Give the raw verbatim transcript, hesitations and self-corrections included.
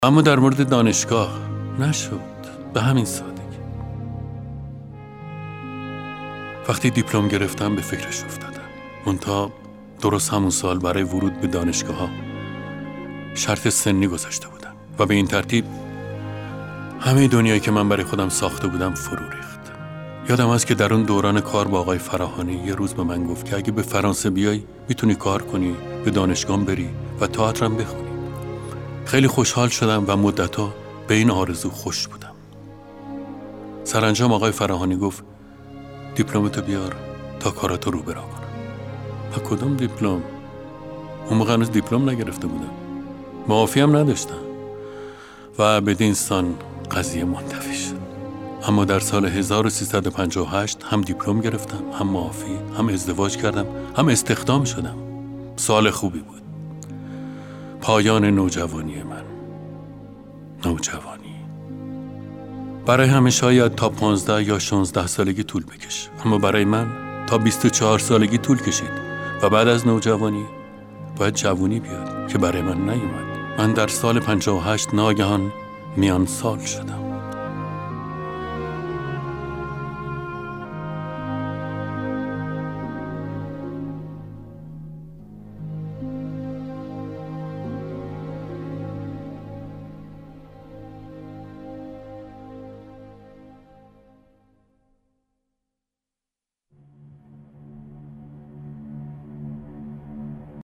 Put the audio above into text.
اما در مورد دانشگاه نشد، به همین سادگی. وقتی دیپلم گرفتم به فکرش افتادم. منتها درست همون سال برای ورود به دانشگاه ها شرط سنی گذاشته بودم و به این ترتیب همه دنیایی که من برای خودم ساخته بودم فرو ریخت. یادم هست که در اون دوران کار با آقای فراهانی یه روز به من گفت که اگه به فرانسه بیای میتونی کار کنی، به دانشگاه بری و تئاترم بخونی. خیلی خوشحال شدم و مدت‌ها به این آرزو خوش بودم. سرانجام آقای فراهانی گفت دیپلمتو بیار تا کاراتو رو برا کنم. و کدوم دیپلم؟ اون موقع هنوز دیپلم نگرفته بودم، معافی هم نداشتم و بدین سان قضیه منتفی شد. اما در سال هزار و سیصد و پنجاه و هشت هم دیپلم گرفتم، هم معافی، هم ازدواج کردم، هم استخدام شدم. سال خوبی بود. پایان نوجوانی من. نوجوانی برای همه شاید تا پانزده یا شانزده سالگی طول بکشه، اما برای من تا بیست و چهار سالگی طول کشید و بعد از نوجوانی باید جوانی بیاد که برای من نیومد. من در سال پنجاه و هشت ناگهان میان سال شدم.